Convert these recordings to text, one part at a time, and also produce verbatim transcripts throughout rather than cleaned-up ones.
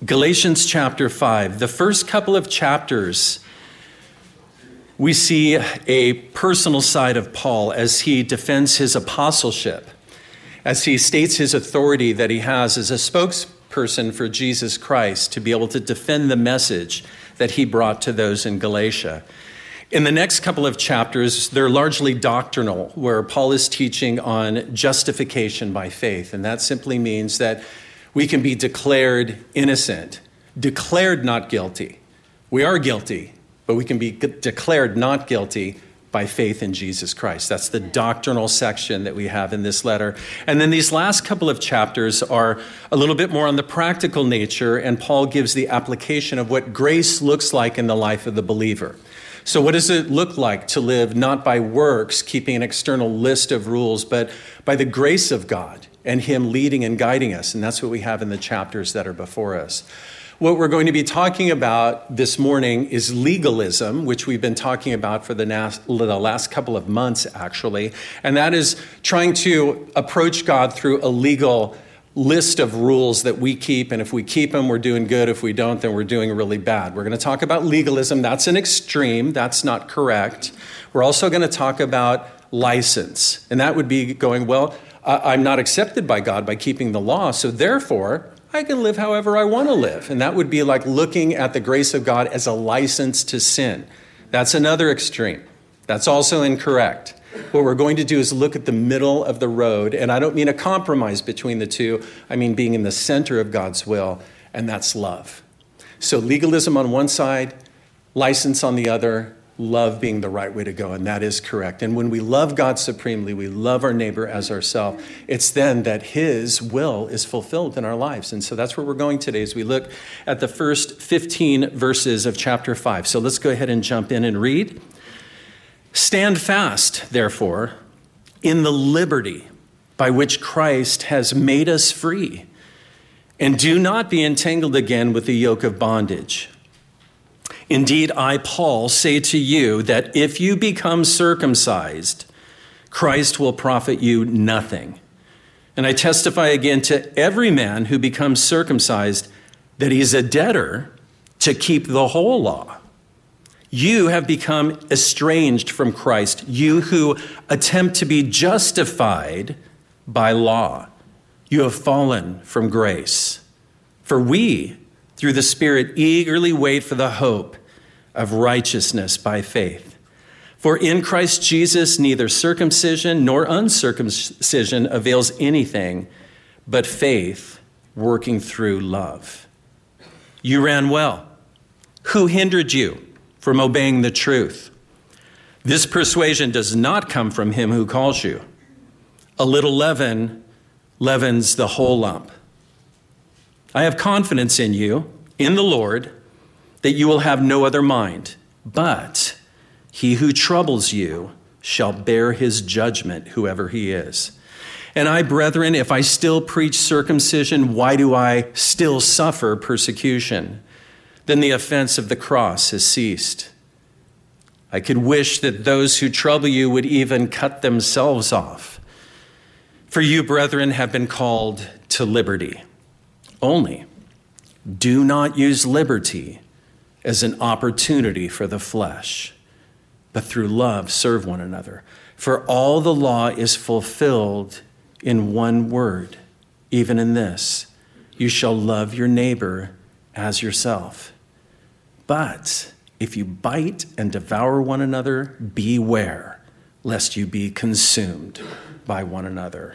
Galatians chapter five. The first couple of chapters, we see a personal side of Paul as he defends his apostleship, as he states his authority that he has as a spokesperson for Jesus Christ to be able to defend the message that he brought to those in Galatia. In the next couple of chapters, they're largely doctrinal, where Paul is teaching on justification by faith. And that simply means that we can be declared innocent, declared not guilty. We are guilty, but we can be declared not guilty by faith in Jesus Christ. That's the doctrinal section that we have in this letter. And then these last couple of chapters are a little bit more on the practical nature, and Paul gives the application of what grace looks like in the life of the believer. So what does it look like to live not by works, keeping an external list of rules, but by the grace of God and him leading and guiding us? And that's what we have in the chapters that are before us. What we're going to be talking about this morning is legalism, which we've been talking about for the last, the last couple of months, actually. And that is trying to approach God through a legal list of rules that we keep. And if we keep them, we're doing good. If we don't, then we're doing really bad. We're going to talk about legalism. That's an extreme. That's not correct. We're also going to talk about license. And that would be going, well, I'm not accepted by God by keeping the law. So therefore, I can live however I want to live. And that would be like looking at the grace of God as a license to sin. That's another extreme. That's also incorrect. What we're going to do is look at the middle of the road. And I don't mean a compromise between the two. I mean being in the center of God's will, and that's love. So legalism on one side, license on the other, love being the right way to go, and that is correct. And when we love God supremely, we love our neighbor as ourselves, it's then that his will is fulfilled in our lives. And so that's where we're going today as we look at the first fifteen verses of chapter five. So let's go ahead and jump in and read. Stand fast, therefore, in the liberty by which Christ has made us free, and do not be entangled again with the yoke of bondage. Indeed, I, Paul, say to you that if you become circumcised, Christ will profit you nothing. And I testify again to every man who becomes circumcised that he is a debtor to keep the whole law. You have become estranged from Christ, you who attempt to be justified by law. You have fallen from grace. For we, through the Spirit, eagerly wait for the hope of righteousness by faith. For in Christ Jesus, neither circumcision nor uncircumcision avails anything, but faith working through love. You ran well. Who hindered you from obeying the truth? This persuasion does not come from him who calls you. A little leaven leavens the whole lump. I have confidence in you, in the Lord, that you will have no other mind, but he who troubles you shall bear his judgment, whoever he is. And I, brethren, if I still preach circumcision, why do I still suffer persecution? Then the offense of the cross has ceased. I could wish that those who trouble you would even cut themselves off. For you, brethren, have been called to liberty. Only do not use liberty as an opportunity for the flesh, but through love serve one another. For all the law is fulfilled in one word, even in this: you shall love your neighbor as yourself. But if you bite and devour one another, beware, lest you be consumed by one another.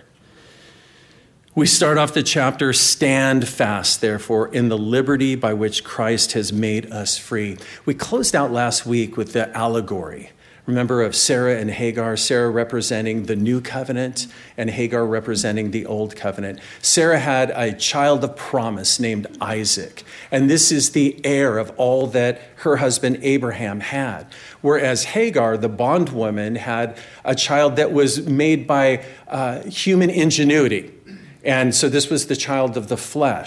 We start off the chapter, stand fast, therefore, in the liberty by which Christ has made us free. We closed out last week with the allegory. Remember, of Sarah and Hagar, Sarah representing the new covenant and Hagar representing the old covenant. Sarah had a child of promise named Isaac, and this is the heir of all that her husband Abraham had. Whereas Hagar, the bondwoman, had a child that was made by uh, human ingenuity. And so this was the child of the flesh.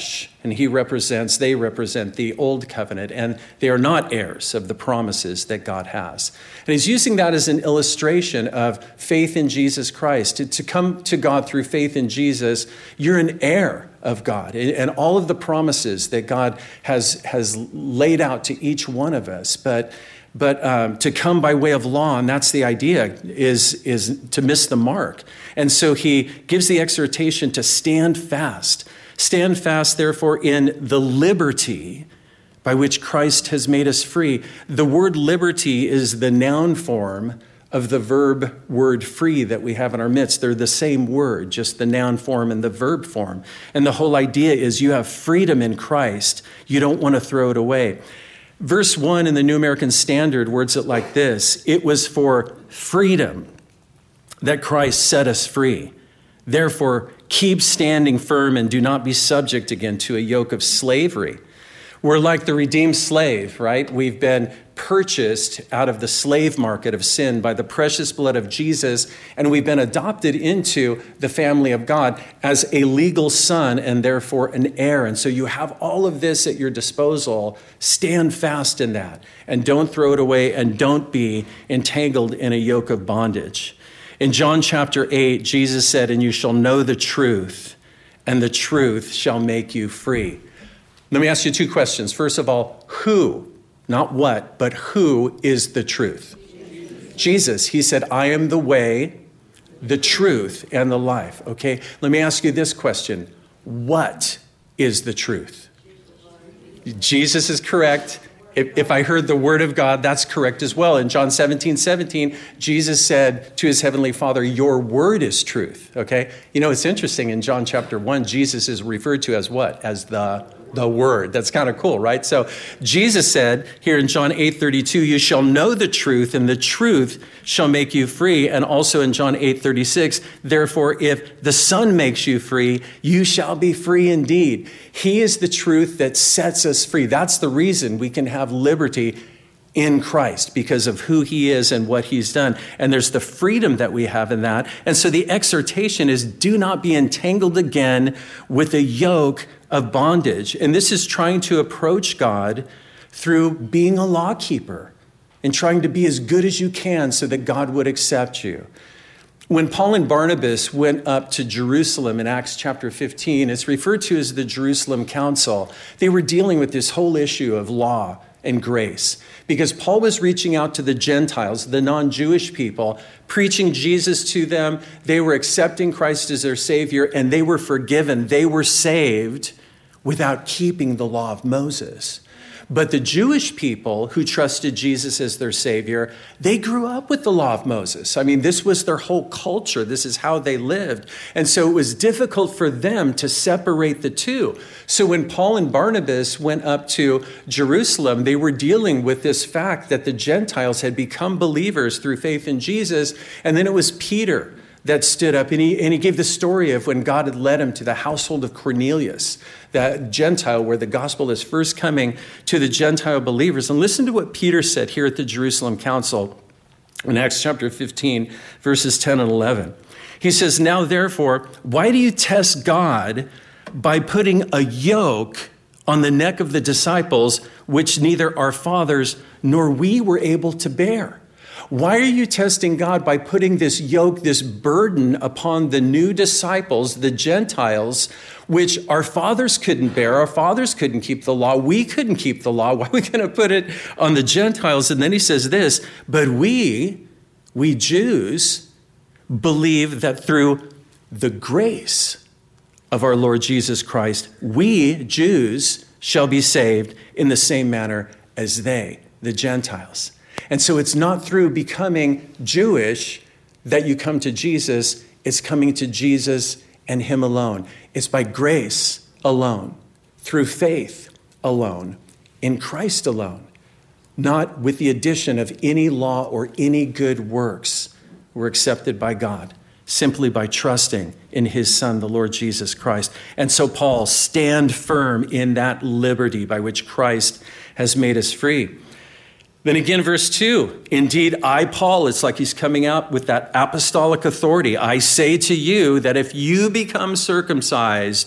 And he represents, they represent the old covenant, and they are not heirs of the promises that God has. And he's using that as an illustration of faith in Jesus Christ. To, to come to God through faith in Jesus, you're an heir of God. And all of the promises that God has, has laid out to each one of us. But But um, to come by way of law, and that's the idea, is, is to miss the mark. And so he gives the exhortation to stand fast. Stand fast, therefore, in the liberty by which Christ has made us free. The word liberty is the noun form of the verb word free that we have in our midst. They're the same word, just the noun form and the verb form. And the whole idea is you have freedom in Christ. You don't want to throw it away. Verse one in the New American Standard words it like this: it was for freedom that Christ set us free. Therefore, keep standing firm and do not be subject again to a yoke of slavery. We're like the redeemed slave, right? We've been purchased out of the slave market of sin by the precious blood of Jesus, and we've been adopted into the family of God as a legal son and therefore an heir. And so you have all of this at your disposal. Stand fast in that and don't throw it away and don't be entangled in a yoke of bondage. In John chapter eight, Jesus said, "And you shall know the truth, and the truth shall make you free." Let me ask you two questions. First of all, who, not what, but who is the truth? Jesus. Jesus. He said, "I am the way, the truth, and the life." Okay, let me ask you this question. What is the truth? Jesus is correct. If, if I heard the word of God, that's correct as well. In John seventeen seventeen, Jesus said to his heavenly Father, "Your word is truth." Okay, you know, it's interesting. In John chapter one, Jesus is referred to as what? As the The word. That's kind of cool, right? So Jesus said here in John eight thirty-two, "You shall know the truth, and the truth shall make you free." And also in John eight thirty-six, "Therefore, if the Son makes you free, you shall be free indeed." He is the truth that sets us free. That's the reason we can have liberty in Christ, because of who he is and what he's done. And there's the freedom that we have in that. And so the exhortation is, do not be entangled again with a yoke of bondage. And this is trying to approach God through being a law keeper and trying to be as good as you can so that God would accept you. When Paul and Barnabas went up to Jerusalem in Acts chapter fifteen, it's referred to as the Jerusalem Council. They were dealing with this whole issue of law and grace, because Paul was reaching out to the Gentiles, the non-Jewish people, preaching Jesus to them. They were accepting Christ as their Savior, and they were forgiven. They were saved without keeping the law of Moses. But the Jewish people who trusted Jesus as their Savior, they grew up with the law of Moses. I mean, this was their whole culture. This is how they lived. And so it was difficult for them to separate the two. So when Paul and Barnabas went up to Jerusalem, they were dealing with this fact that the Gentiles had become believers through faith in Jesus. And then it was Peter that stood up, and he, and he gave the story of when God had led him to the household of Cornelius, that Gentile, where the gospel is first coming to the Gentile believers. And listen to what Peter said here at the Jerusalem Council in Acts chapter fifteen, verses ten and eleven. He says, "Now therefore, why do you test God by putting a yoke on the neck of the disciples, which neither our fathers nor we were able to bear? Why are you testing God by putting this yoke, this burden upon the new disciples, the Gentiles, which our fathers couldn't bear? Our fathers couldn't keep the law. We couldn't keep the law. Why are we going to put it on the Gentiles?" And then he says this, "But we, we Jews, believe that through the grace of our Lord Jesus Christ, we Jews shall be saved in the same manner as they, the Gentiles." And so it's not through becoming Jewish that you come to Jesus. It's coming to Jesus and him alone. It's by grace alone, through faith alone, in Christ alone, not with the addition of any law or any good works. We're accepted by God simply by trusting in his Son, the Lord Jesus Christ. And so Paul, stand firm in that liberty by which Christ has made us free. Then again, verse two, "Indeed, I, Paul," it's like he's coming out with that apostolic authority, "I say to you that if you become circumcised,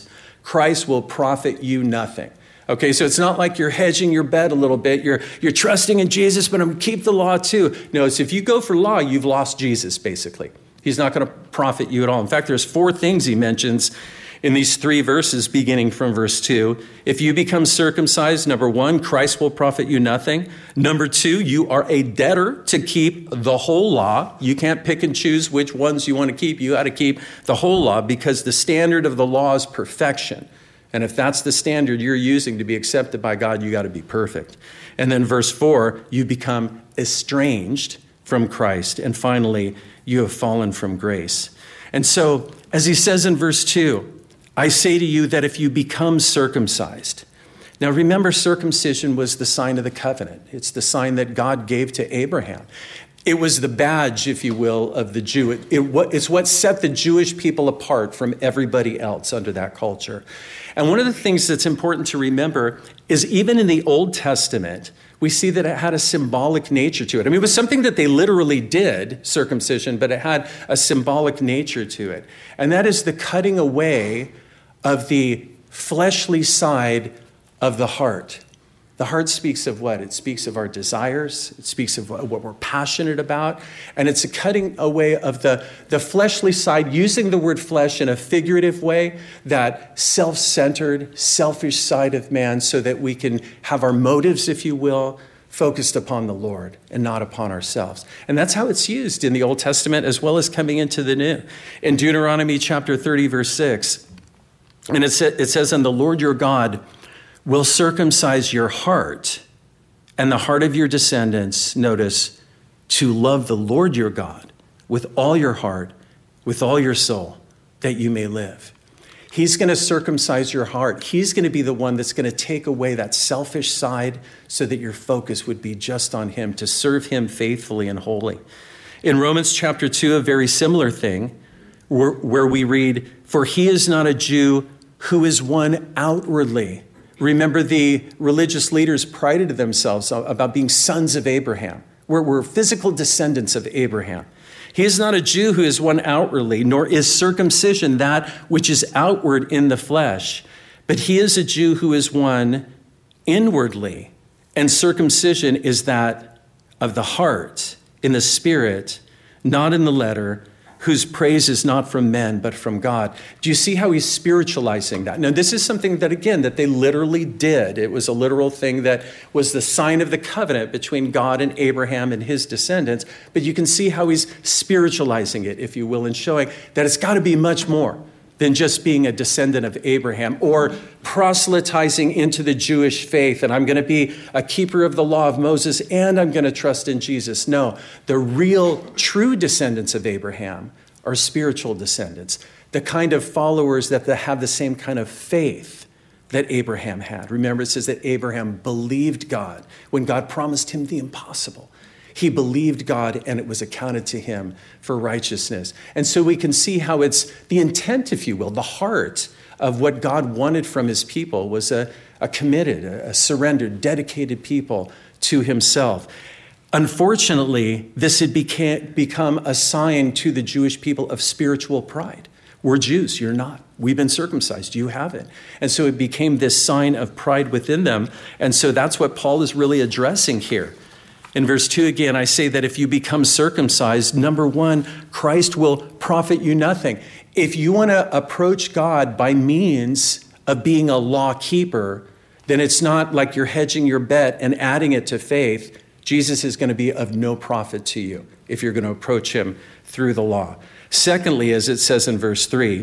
Christ will profit you nothing. Okay, so it's not like you're hedging your bet a little bit. You're, you're trusting in Jesus, but I'm going to keep the law too. No, it's if you go for law, you've lost Jesus, basically. He's not going to profit you at all. In fact, there's four things he mentions in these three verses, beginning from verse two. If you become circumcised, number one, Christ will profit you nothing. Number two, you are a debtor to keep the whole law. You can't pick and choose which ones you want to keep. You got to keep the whole law because the standard of the law is perfection. And if that's the standard you're using to be accepted by God, you got to be perfect. And then verse four, you become estranged from Christ. And finally, you have fallen from grace. And so, as he says in verse two, I say to you that if you become circumcised. Now remember, circumcision was the sign of the covenant. It's the sign that God gave to Abraham. It was the badge, if you will, of the Jew. It, it, it's what set the Jewish people apart from everybody else under that culture. And one of the things that's important to remember is even in the Old Testament, we see that it had a symbolic nature to it. I mean, it was something that they literally did, circumcision, but it had a symbolic nature to it. And that is the cutting away of the fleshly side of the heart. The heart speaks of what? It speaks of our desires. It speaks of what we're passionate about. And it's a cutting away of the, the fleshly side, using the word flesh in a figurative way, that self-centered, selfish side of man, so that we can have our motives, if you will, focused upon the Lord and not upon ourselves. And that's how it's used in the Old Testament as well as coming into the New. In Deuteronomy chapter thirty, verse six, and it, sa- it says, and the Lord your God will circumcise your heart and the heart of your descendants, notice, to love the Lord your God with all your heart, with all your soul, that you may live. He's going to circumcise your heart. He's going to be the one that's going to take away that selfish side so that your focus would be just on him, to serve him faithfully and wholly. In Romans chapter two, a very similar thing, where, where we read, for he is not a Jew who is one outwardly. Remember, the religious leaders prided themselves about being sons of Abraham. We're, we're physical descendants of Abraham. He is not a Jew who is one outwardly, nor is circumcision that which is outward in the flesh, but he is a Jew who is one inwardly, and circumcision is that of the heart, in the spirit, not in the letter, whose praise is not from men, but from God. Do you see how he's spiritualizing that? Now, this is something that, again, that they literally did. It was a literal thing that was the sign of the covenant between God and Abraham and his descendants. But you can see how he's spiritualizing it, if you will, and showing that it's got to be much more than just being a descendant of Abraham or proselytizing into the Jewish faith. And I'm going to be a keeper of the law of Moses and I'm going to trust in Jesus. No, the real true descendants of Abraham are spiritual descendants, the kind of followers that have the same kind of faith that Abraham had. Remember, it says that Abraham believed God when God promised him the impossible. He believed God and it was accounted to him for righteousness. And so we can see how it's the intent, if you will, the heart of what God wanted from his people was a, a committed, a, a surrendered, dedicated people to himself. Unfortunately, this had became, become a sign to the Jewish people of spiritual pride. We're Jews, you're not. We've been circumcised, you haven't. And so it became this sign of pride within them. And so that's what Paul is really addressing here. In verse two, again, I say that if you become circumcised, number one, Christ will profit you nothing. If you want to approach God by means of being a law keeper, then it's not like you're hedging your bet and adding it to faith. Jesus is going to be of no profit to you if you're going to approach him through the law. Secondly, as it says in verse three,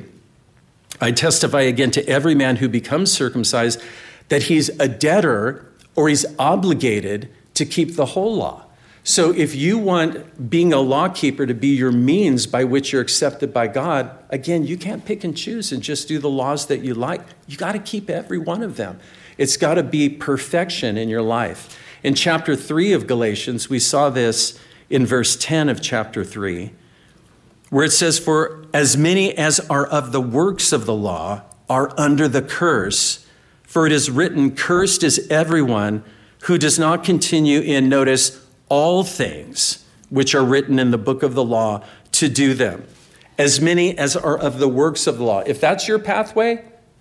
I testify again to every man who becomes circumcised that he's a debtor or he's obligated to keep the whole law. So if you want being a law keeper to be your means by which you're accepted by God, again, you can't pick and choose and just do the laws that you like. You got to keep every one of them. It's got to be perfection in your life. In chapter three of Galatians, we saw this in verse ten of chapter three, where it says, for as many as are of the works of the law are under the curse, for it is written, cursed is everyone who does not continue in, notice, all things which are written in the book of the law to do them. As many as are of the works of the law. If that's your pathway,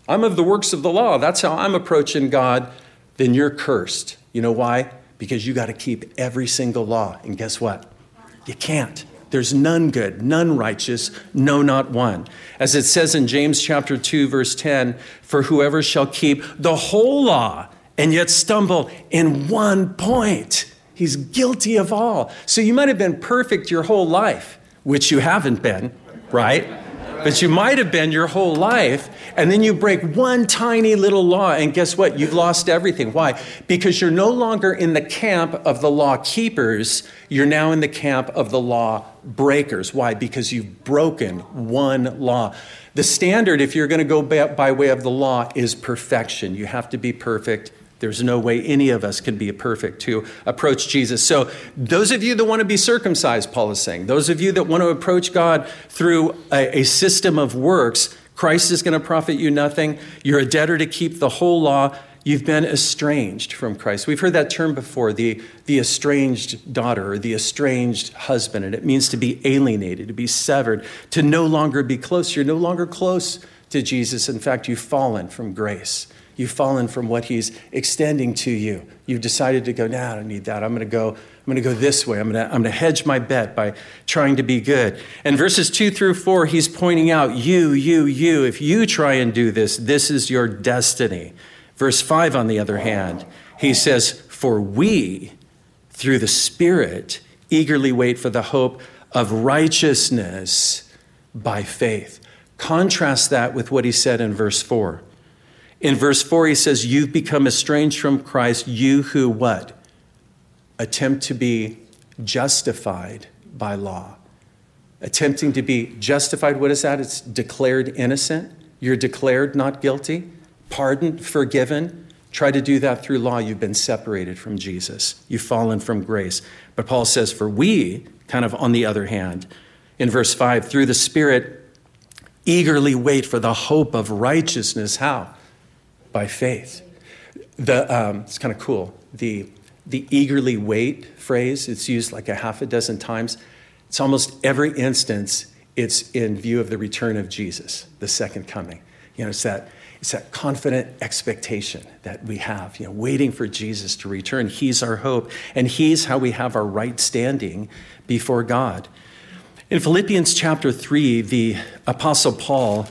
I'm of the works of the law. That's how I'm approaching God. Then you're cursed. You know why? Because you got to keep every single law. And guess what? You can't. There's none good, none righteous, no, not one. As it says in James chapter two, verse ten, for whoever shall keep the whole law and yet stumble in one point, he's guilty of all. So you might have been perfect your whole life, which you haven't been, right? But you might have been your whole life, and then you break one tiny little law, and guess what? You've lost everything. Why? Because you're no longer in the camp of the law keepers. You're now in the camp of the law breakers. Why? Because you've broken one law. The standard, if you're going to go by way of the law, is perfection. You have to be perfect. There's no way any of us can be perfect to approach Jesus. So those of you that want to be circumcised, Paul is saying, those of you that want to approach God through a, a system of works, Christ is going to profit you nothing. You're a debtor to keep the whole law. You've been estranged from Christ. We've heard that term before, the, the estranged daughter or the estranged husband. And it means to be alienated, to be severed, to no longer be close. You're no longer close to Jesus. In fact, you've fallen from grace. You've fallen from what he's extending to you. You've decided to go, nah, I don't need that. I'm going to go, I'm going to go this way. I'm going to, I'm going to hedge my bet by trying to be good. And verses two through four, he's pointing out, you, you, you, if you try and do this, this is your destiny. Verse five, on the other hand, he says, for we, through the Spirit, eagerly wait for the hope of righteousness by faith. Contrast that with what he said in verse four. In verse four, he says, you've become estranged from Christ, you who what? Attempt to be justified by law. Attempting to be justified, what is that? It's declared innocent. You're declared not guilty, pardoned, forgiven. Try to do that through law. You've been separated from Jesus. You've fallen from grace. But Paul says, for we, kind of on the other hand, in verse five, through the Spirit, eagerly wait for the hope of righteousness. How? By faith. The um, it's kind of cool. The the eagerly wait phrase, it's used like a half a dozen times. It's almost every instance it's in view of the return of Jesus, the second coming. You know, it's that it's that confident expectation that we have, you know, waiting for Jesus to return. He's our hope, and he's how we have our right standing before God. In Philippians chapter three, the Apostle Paul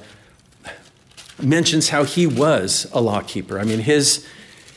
mentions how he was a law keeper. I mean, his,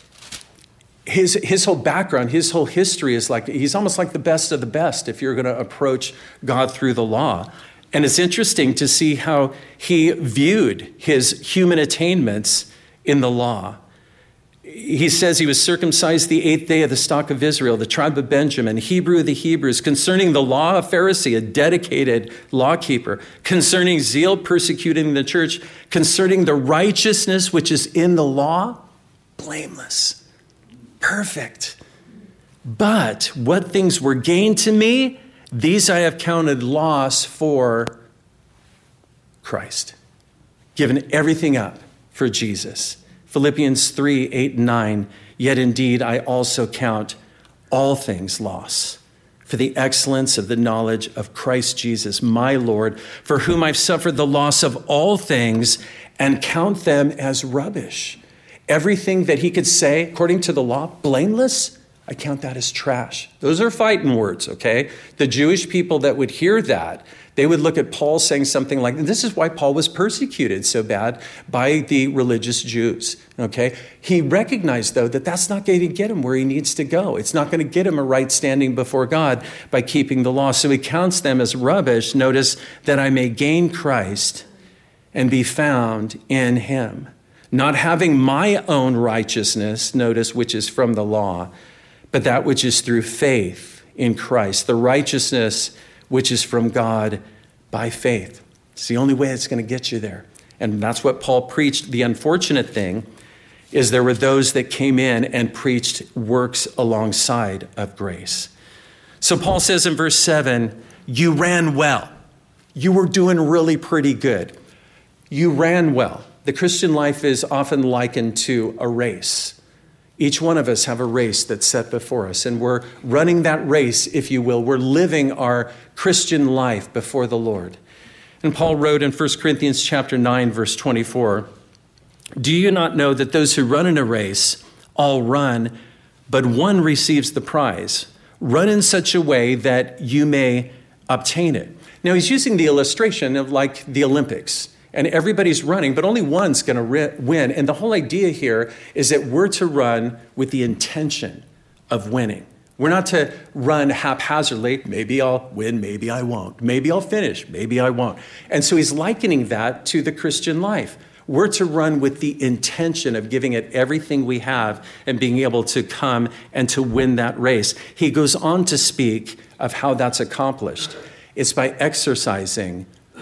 his, his whole background, his whole history is like, he's almost like the best of the best if you're going to approach God through the law. And it's interesting to see how he viewed his human attainments in the law. He says he was circumcised the eighth day of the stock of Israel, the tribe of Benjamin, Hebrew of the Hebrews, concerning the law, a Pharisee, a dedicated law keeper, concerning zeal, persecuting the church, concerning the righteousness which is in the law, blameless, perfect. But what things were gained to me, these I have counted loss for Christ, given everything up for Jesus. Philippians three, eight, and nine, yet indeed I also count all things loss for the excellence of the knowledge of Christ Jesus, my Lord, for whom I've suffered the loss of all things and count them as rubbish. Everything that he could say, according to the law, blameless, I count that as trash. Those are fighting words, okay? The Jewish people that would hear that, they would look at Paul saying something like, this is why Paul was persecuted so bad by the religious Jews, okay? He recognized, though, that that's not going to get him where he needs to go. It's not going to get him a right standing before God by keeping the law. So he counts them as rubbish. Notice that I may gain Christ and be found in him, not having my own righteousness, notice, which is from the law, but that which is through faith in Christ, the righteousness which is from God by faith. It's the only way it's going to get you there. And that's what Paul preached. The unfortunate thing is there were those that came in and preached works alongside of grace. So Paul says in verse seven, you ran well. You were doing really pretty good. You ran well. The Christian life is often likened to a race. Each one of us have a race that's set before us, and we're running that race, if you will. We're living our Christian life before the Lord. And Paul wrote in First Corinthians chapter nine, verse twenty-four, Do you not know that those who run in a race all run, but one receives the prize? Run in such a way that you may obtain it. Now he's using the illustration of like the Olympics, and everybody's running, but only one's going to re- win. And the whole idea here is that we're to run with the intention of winning. We're not to run haphazardly. Maybe I'll win, maybe I won't. Maybe I'll finish, maybe I won't. And so he's likening that to the Christian life. We're to run with the intention of giving it everything we have and being able to come and to win that race. He goes on to speak of how that's accomplished. It's by exercising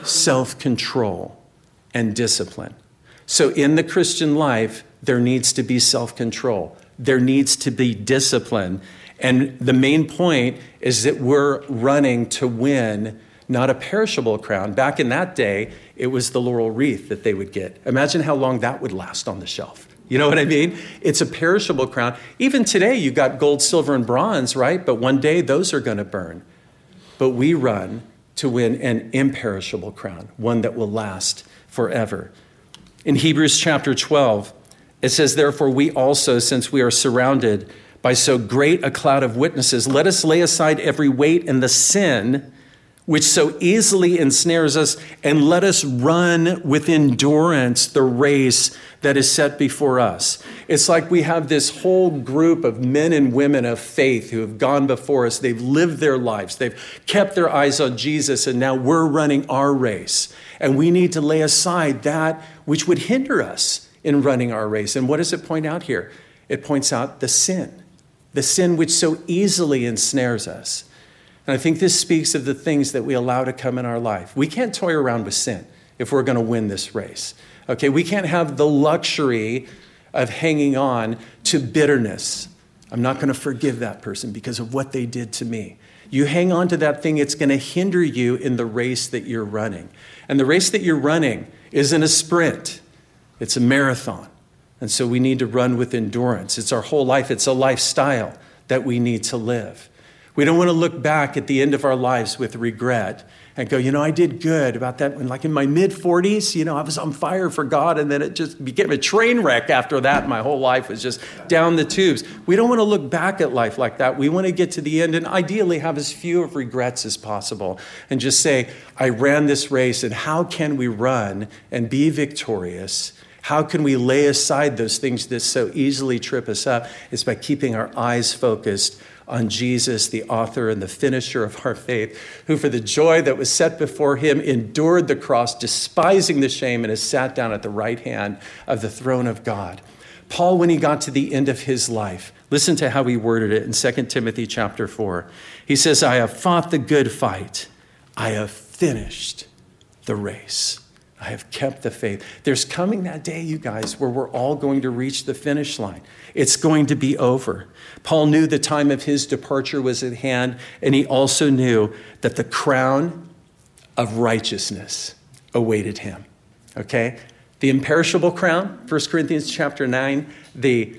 self-control and discipline. So in the Christian life, there needs to be self-control. There needs to be discipline. And the main point is that we're running to win not a perishable crown. Back in that day, it was the laurel wreath that they would get. Imagine how long that would last on the shelf. You know what I mean? It's a perishable crown. Even today, you got gold, silver, and bronze, right? But one day, those are going to burn. But we run to win an imperishable crown, one that will last forever. In Hebrews chapter twelve, it says, therefore, we also, since we are surrounded by so great a cloud of witnesses, let us lay aside every weight and the sin which so easily ensnares us, and let us run with endurance the race that is set before us. It's like we have this whole group of men and women of faith who have gone before us. They've lived their lives. They've kept their eyes on Jesus, and now we're running our race. And we need to lay aside that which would hinder us in running our race. And what does it point out here? It points out the sin, the sin which so easily ensnares us. And I think this speaks of the things that we allow to come in our life. We can't toy around with sin if we're going to win this race. Okay, we can't have the luxury of hanging on to bitterness. I'm not going to forgive that person because of what they did to me. You hang on to that thing, it's going to hinder you in the race that you're running. And the race that you're running isn't a sprint. It's a marathon. And so we need to run with endurance. It's our whole life. It's a lifestyle that we need to live. We don't want to look back at the end of our lives with regret and go, you know, I did good about that. When, like in my mid forties, you know, I was on fire for God, and then it just became a train wreck after that. My whole life was just down the tubes. We don't want to look back at life like that. We want to get to the end and ideally have as few of regrets as possible and just say, I ran this race, and how can we run and be victorious? How can we lay aside those things that so easily trip us up? It's by keeping our eyes focused on Jesus, the author and the finisher of our faith, who for the joy that was set before him endured the cross, despising the shame, and has sat down at the right hand of the throne of God. Paul, when he got to the end of his life, listen to how he worded it in Second Timothy chapter four. He says, I have fought the good fight. I have finished the race. I have kept the faith. There's coming that day, you guys, where we're all going to reach the finish line. It's going to be over. Paul knew the time of his departure was at hand, and he also knew that the crown of righteousness awaited him. Okay? The imperishable crown, First Corinthians chapter nine, the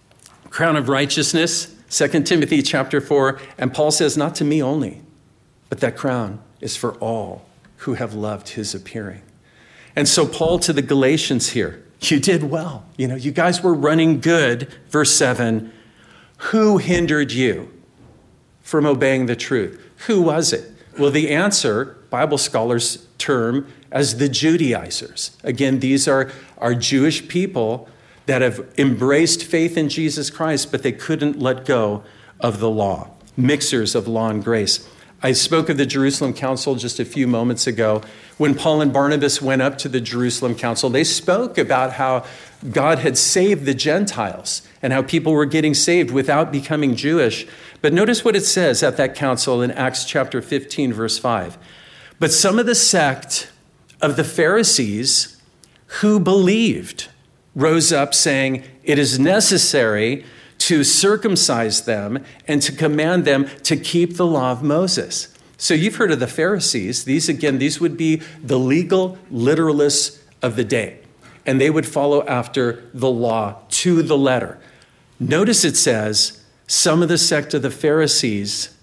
crown of righteousness, Second Timothy chapter four, and Paul says, not to me only, but that crown is for all who have loved his appearing. And so Paul to the Galatians here, you did well. You know, you guys were running good. Verse seven, who hindered you from obeying the truth? Who was it? Well, the answer, Bible scholars term as the Judaizers. Again, these are, are Jewish people that have embraced faith in Jesus Christ, but they couldn't let go of the law. Mixers of law and grace. I spoke of the Jerusalem Council just a few moments ago. When Paul and Barnabas went up to the Jerusalem Council, they spoke about how God had saved the Gentiles and how people were getting saved without becoming Jewish. But notice what it says at that council in Acts chapter fifteen, verse five. But some of the sect of the Pharisees who believed rose up saying, it is necessary to circumcise them and to command them to keep the law of Moses. So you've heard of the Pharisees. These, again, these would be the legal literalists of the day. And they would follow after the law to the letter. Notice it says, some of the sect of the Pharisees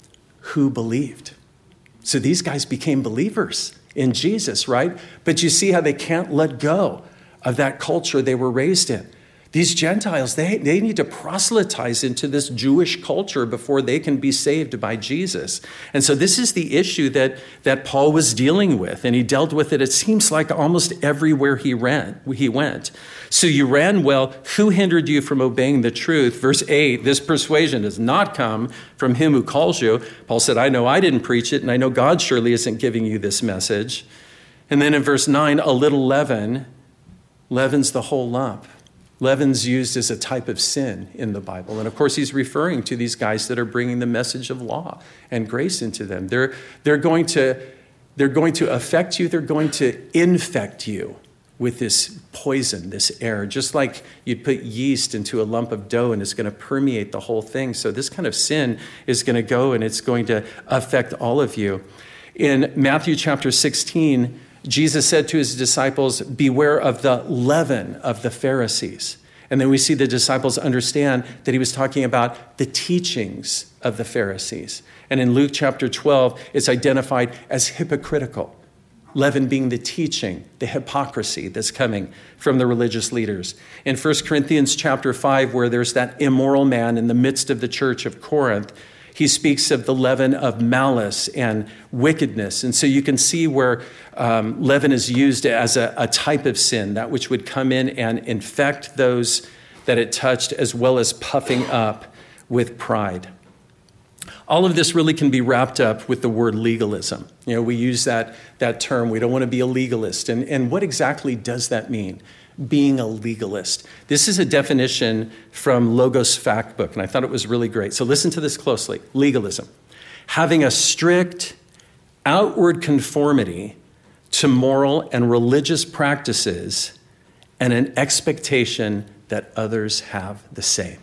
who believed. So these guys became believers in Jesus, right? But you see how they can't let go of that culture they were raised in. These Gentiles, they, they need to proselytize into this Jewish culture before they can be saved by Jesus. And so this is the issue that, that Paul was dealing with, and he dealt with it, it seems like, almost everywhere he ran, he went. So you ran well. Who hindered you from obeying the truth? Verse eight, this persuasion does not come from him who calls you. Paul said, I know I didn't preach it, and I know God surely isn't giving you this message. And then in verse nine, a little leaven leavens the whole lump. Leaven's used as a type of sin in the Bible. And of course, he's referring to these guys that are bringing the message of law and grace into them. They're, they're, going to, they're going to affect you. They're going to infect you with this poison, this air, just like you'd put yeast into a lump of dough and it's going to permeate the whole thing. So this kind of sin is going to go and it's going to affect all of you. In Matthew chapter sixteen, Jesus said to his disciples, beware of the leaven of the Pharisees. And then we see the disciples understand that he was talking about the teachings of the Pharisees. And in Luke chapter twelve, it's identified as hypocritical. Leaven being the teaching, the hypocrisy that's coming from the religious leaders. In First Corinthians chapter five, where there's that immoral man in the midst of the church of Corinth, he speaks of the leaven of malice and wickedness. And so you can see where um, leaven is used as a, a type of sin, that which would come in and infect those that it touched, as well as puffing up with pride. All of this really can be wrapped up with the word legalism. You know, we use that, that term. We don't want to be a legalist. And, and what exactly does that mean? Being a legalist. This is a definition from Logos Fact Book, and I thought it was really great. So listen to this closely. Legalism. Having a strict outward conformity to moral and religious practices and an expectation that others have the same.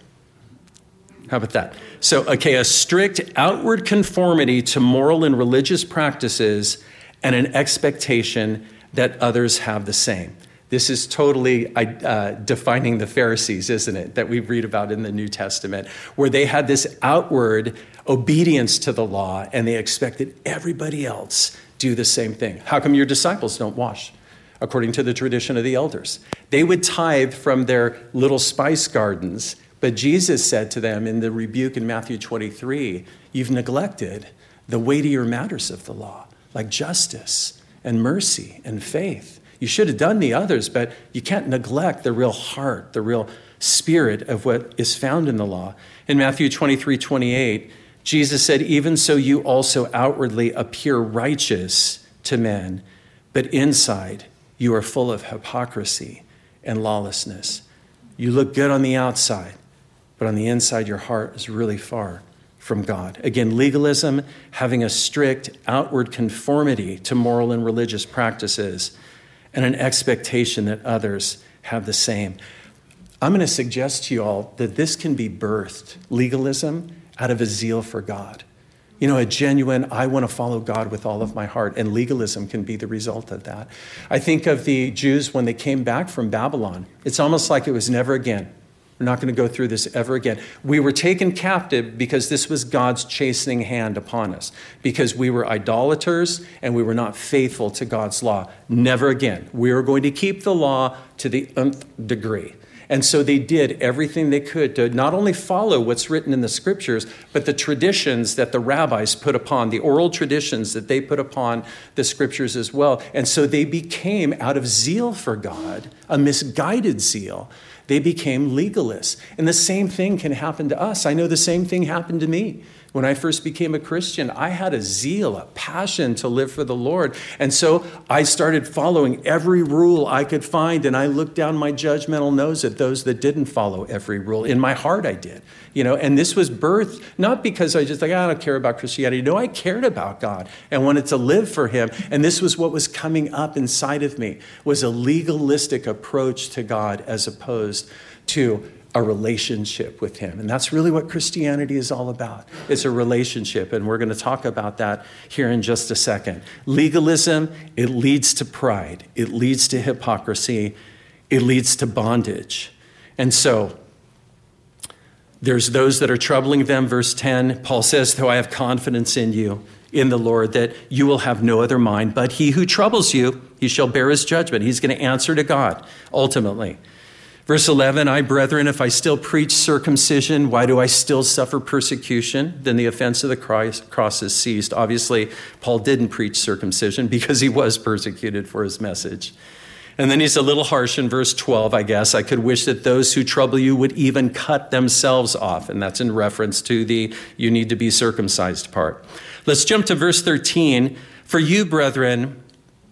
How about that? So, okay, a strict outward conformity to moral and religious practices and an expectation that others have the same. This is totally uh, defining the Pharisees, isn't it, that we read about in the New Testament, where they had this outward obedience to the law and they expected everybody else do the same thing. How come your disciples don't wash according to the tradition of the elders? They would tithe from their little spice gardens, but Jesus said to them in the rebuke in Matthew twenty-three, you've neglected the weightier matters of the law, like justice and mercy and faith. You should have done the others, but you can't neglect the real heart, the real spirit of what is found in the law. In Matthew twenty-three twenty-eight, Jesus said, even so you also outwardly appear righteous to men, but inside you are full of hypocrisy and lawlessness. You look good on the outside, but on the inside your heart is really far from God. Again, legalism, having a strict outward conformity to moral and religious practices, and an expectation that others have the same. I'm going to suggest to you all that this can be birthed, legalism, out of a zeal for God. You know, a genuine, I want to follow God with all of my heart, and legalism can be the result of that. I think of the Jews when they came back from Babylon. It's almost like it was never again. We're not going to go through this ever again. We were taken captive because this was God's chastening hand upon us, because we were idolaters and we were not faithful to God's law. Never again. We are going to keep the law to the nth degree. And so they did everything they could to not only follow what's written in the scriptures, but the traditions that the rabbis put upon, the oral traditions that they put upon the scriptures as well. And so they became, out of zeal for God, a misguided zeal, they became legalists. And the same thing can happen to us. I know the same thing happened to me. When I first became a Christian, I had a zeal, a passion to live for the Lord. And so I started following every rule I could find, and I looked down my judgmental nose at those that didn't follow every rule. In my heart, I did. You know, and this was birthed, not because I just like, I don't care about Christianity. No, I cared about God and wanted to live for him. And this was what was coming up inside of me, was a legalistic approach to God as opposed to a relationship with him. And that's really what Christianity is all about. It's a relationship, and we're going to talk about that here in just a second. Legalism, it leads to pride. It leads to hypocrisy. It leads to bondage. And so there's those that are troubling them. Verse ten, Paul says, though I have confidence in you, in the Lord that you will have no other mind, but he who troubles you, he shall bear his judgment. He's going to answer to God, ultimately. Verse eleven, I, brethren, if I still preach circumcision, why do I still suffer persecution? Then the offense of the cross is ceased. Obviously, Paul didn't preach circumcision because he was persecuted for his message. And then he's a little harsh in verse twelve, I guess. I could wish that those who trouble you would even cut themselves off. And that's in reference to the you need to be circumcised part. Let's jump to verse thirteen. For you, brethren,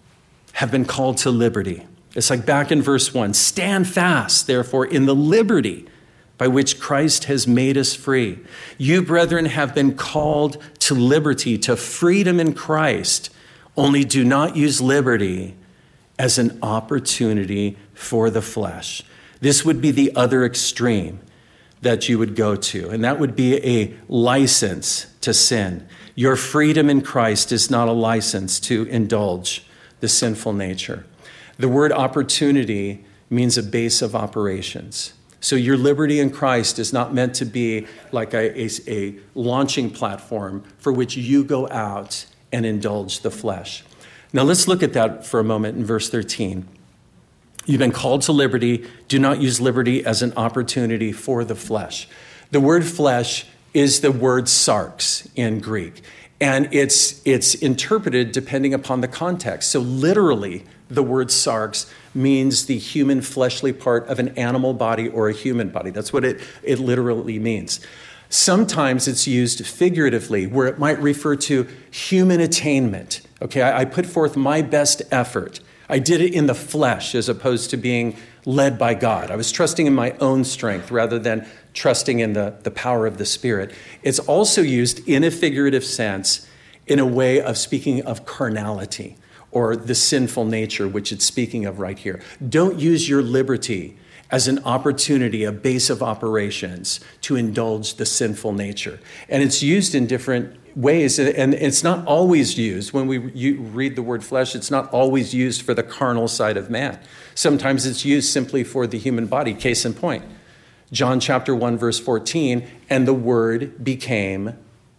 have been called to liberty. It's like back in verse one. Stand fast, therefore, in the liberty by which Christ has made us free. You, brethren, have been called to liberty, to freedom in Christ. Only do not use liberty as an opportunity for the flesh. This would be the other extreme that you would go to, and that would be a license to sin. Your freedom in Christ is not a license to indulge the sinful nature. The word opportunity means a base of operations. So your liberty in Christ is not meant to be like a, a, a launching platform for which you go out and indulge the flesh. Now let's look at that for a moment in verse thirteen. You've been called to liberty. Do not use liberty as an opportunity for the flesh. The word flesh is the word sarx in Greek, and it's it's interpreted depending upon the context. So literally, the word sarx means the human fleshly part of an animal body or a human body. That's what it, it literally means. Sometimes it's used figuratively, where it might refer to human attainment. Okay, I, I put forth my best effort. I did it in the flesh as opposed to being led by God. I was trusting in my own strength rather than trusting in the, the power of the Spirit. It's also used in a figurative sense in a way of speaking of carnality or the sinful nature, which it's speaking of right here. Don't use your liberty as an opportunity, a base of operations to indulge the sinful nature. And it's used in different ways, and it's not always used. When we read the word flesh, it's not always used for the carnal side of man. Sometimes it's used simply for the human body. Case in point, John chapter one, verse fourteen, and the word became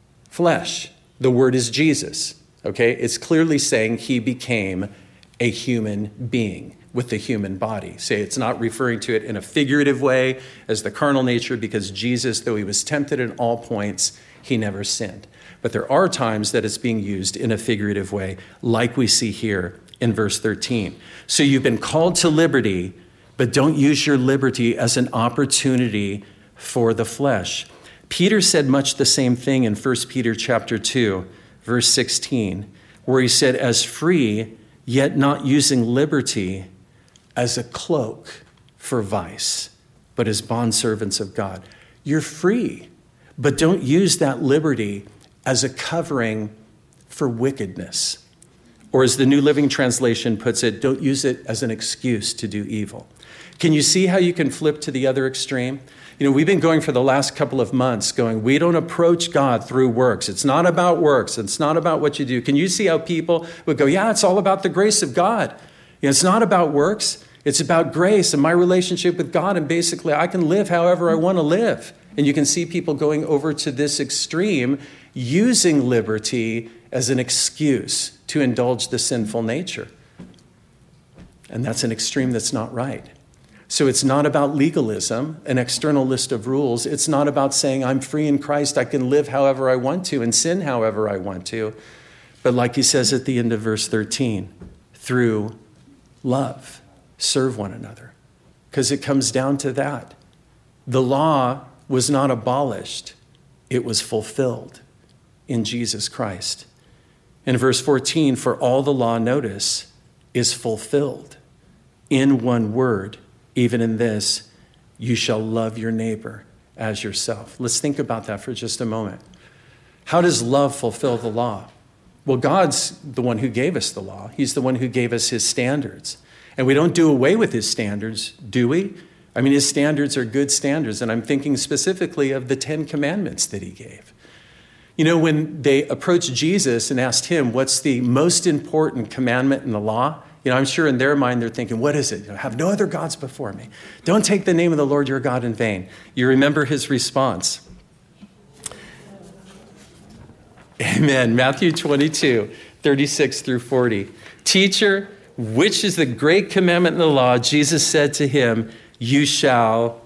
flesh. The word is Jesus, okay? It's clearly saying he became a human being with the human body. Say it's not referring to it in a figurative way as the carnal nature, because Jesus, though he was tempted in all points, he never sinned. But there are times that it's being used in a figurative way, like we see here in verse thirteen. So you've been called to liberty, but don't use your liberty as an opportunity for the flesh. Peter said much the same thing in First Peter chapter two, verse sixteen, where he said, as free, yet not using liberty as a cloak for vice, but as bondservants of God. You're free, but don't use that liberty as a covering for wickedness. Or as the New Living Translation puts it, don't use it as an excuse to do evil. Can you see how you can flip to the other extreme? You know, we've been going for the last couple of months going, we don't approach God through works. It's not about works. It's not about what you do. Can you see how people would go, yeah, it's all about the grace of God. You know, it's not about works. It's about grace and my relationship with God. And basically, I can live however I want to live. And you can see people going over to this extreme, using liberty as an excuse to indulge the sinful nature. And that's an extreme that's not right. So it's not about legalism, an external list of rules. It's not about saying I'm free in Christ, I can live however I want to and sin however I want to. But like he says at the end of verse thirteen, through love, serve one another. Because it comes down to that. The law was not abolished, it was fulfilled in Jesus Christ. In verse fourteen, for all the law, notice, is fulfilled in one word. Even in this, you shall love your neighbor as yourself. Let's think about that for just a moment. How does love fulfill the law? Well, God's the one who gave us the law. He's the one who gave us his standards. And we don't do away with his standards, do we? I mean, his standards are good standards. And I'm thinking specifically of the Ten Commandments that he gave. You know, when they approached Jesus and asked him, what's the most important commandment in the law? You know, I'm sure in their mind they're thinking, what is it? You know, have no other gods before me. Don't take the name of the Lord your God in vain. You remember his response. Amen. Matthew twenty-two, thirty-six through forty. Teacher, which is the great commandment in the law? Jesus said to him, you shall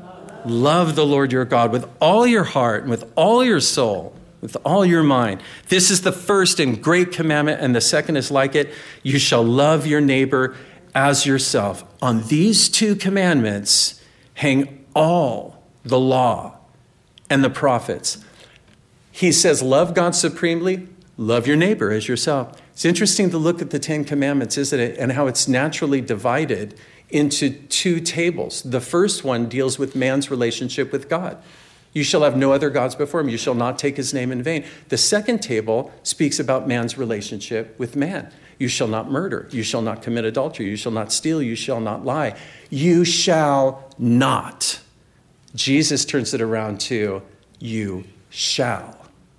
love the Lord your God with all your heart and with all your soul, with all your mind. This is the first and great commandment, and the second is like it. You shall love your neighbor as yourself. On these two commandments hang all the law and the prophets. He says, love God supremely, love your neighbor as yourself. It's interesting to look at the Ten Commandments, isn't it? And how it's naturally divided into two tables. The first one deals with man's relationship with God. You shall have no other gods before him. You shall not take his name in vain. The second table speaks about man's relationship with man. You shall not murder. You shall not commit adultery. You shall not steal. You shall not lie. You shall not. Jesus turns it around to you shall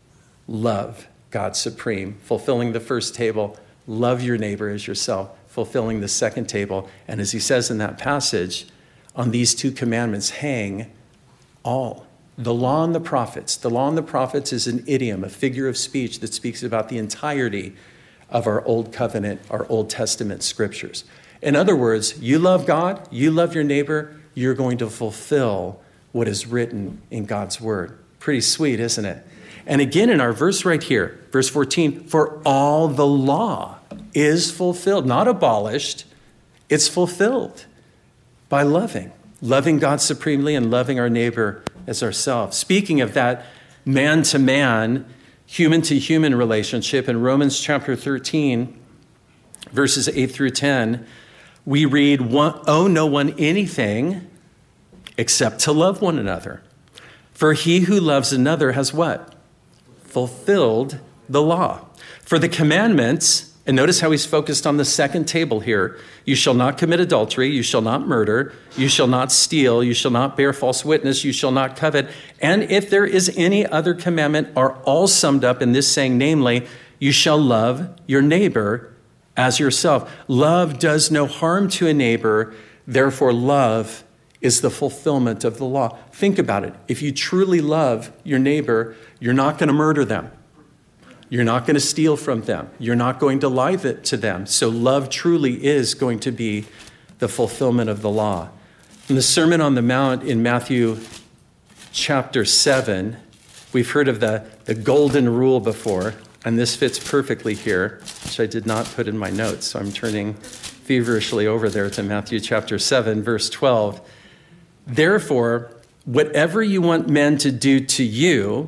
love God supreme, fulfilling the first table, love your neighbor as yourself, fulfilling the second table. And as he says in that passage, on these two commandments hang all. The law and the prophets. The law and the prophets is an idiom, a figure of speech that speaks about the entirety of our Old Covenant, our Old Testament scriptures. In other words, you love God, you love your neighbor, you're going to fulfill what is written in God's word. Pretty sweet, isn't it? And again, in our verse right here, verse fourteen, for all the law is fulfilled, not abolished, it's fulfilled by loving. Loving God supremely and loving our neighbor as ourselves. Speaking of that man-to-man, human-to-human relationship, in Romans chapter thirteen, verses eight through ten, we read, owe no one anything except to love one another. For he who loves another has what? Fulfilled the law. For the commandments, and notice how he's focused on the second table here. You shall not commit adultery. You shall not murder. You shall not steal. You shall not bear false witness. You shall not covet. And if there is any other commandment, are all summed up in this saying, namely, you shall love your neighbor as yourself. Love does no harm to a neighbor. Therefore, love is the fulfillment of the law. Think about it. If you truly love your neighbor, you're not going to murder them. You're not going to steal from them. You're not going to lie to them. So love truly is going to be the fulfillment of the law. In the Sermon on the Mount in Matthew chapter seven, we've heard of the, the golden rule before, and this fits perfectly here, which I did not put in my notes. So I'm turning feverishly over there to Matthew chapter seven, verse twelve. Therefore, whatever you want men to do to you,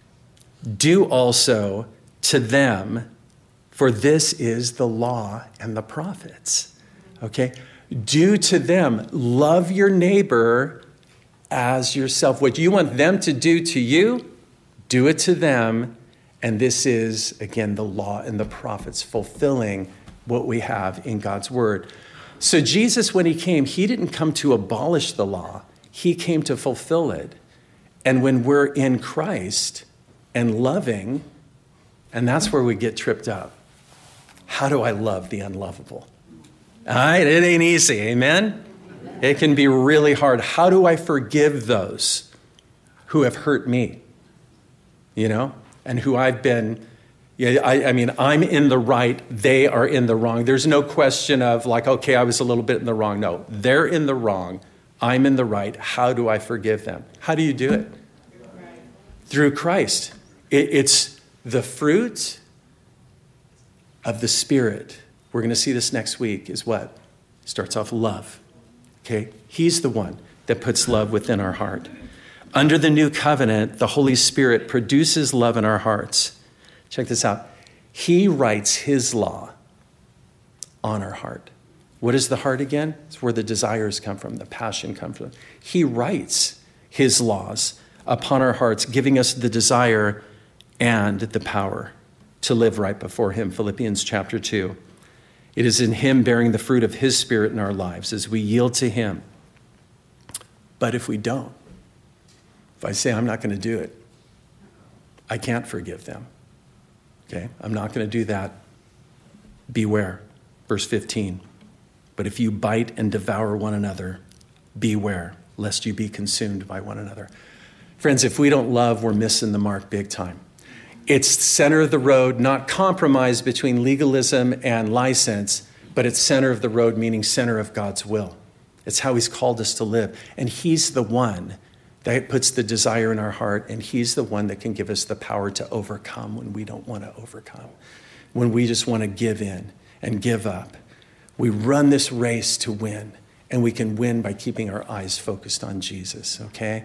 do also to them, for this is the law and the prophets. Okay? Do to them, love your neighbor as yourself. What you want them to do to you, do it to them. And this is, again, the law and the prophets, fulfilling what we have in God's word. So Jesus, when he came, he didn't come to abolish the law. He came to fulfill it. And when we're in Christ and loving, and that's where we get tripped up. How do I love the unlovable? All right, it ain't easy, amen? It can be really hard. How do I forgive those who have hurt me? You know, and who I've been, yeah, I, I mean, I'm in the right, they are in the wrong. There's no question of like, okay, I was a little bit in the wrong. No, they're in the wrong. I'm in the right. How do I forgive them? How do you do it? Through Christ. It, it's the fruit of the Spirit. We're going to see this next week is what? Starts off love. Okay? He's the one that puts love within our heart. Under the new covenant, the Holy Spirit produces love in our hearts. Check this out. He writes his law on our heart. What is the heart again? It's where the desires come from, the passion comes from. He writes his laws upon our hearts, giving us the desire and the power to live right before him. Philippians chapter two. It is in him bearing the fruit of his Spirit in our lives as we yield to him. But if we don't, if I say I'm not going to do it, I can't forgive them. Okay? I'm not going to do that. Beware. Verse fifteen. But if you bite and devour one another, beware, lest you be consumed by one another. Friends, if we don't love, we're missing the mark big time. It's center of the road, not compromise between legalism and license, but it's center of the road, meaning center of God's will. It's how he's called us to live. And he's the one that puts the desire in our heart, and he's the one that can give us the power to overcome when we don't want to overcome, when we just want to give in and give up. We run this race to win, and we can win by keeping our eyes focused on Jesus, okay?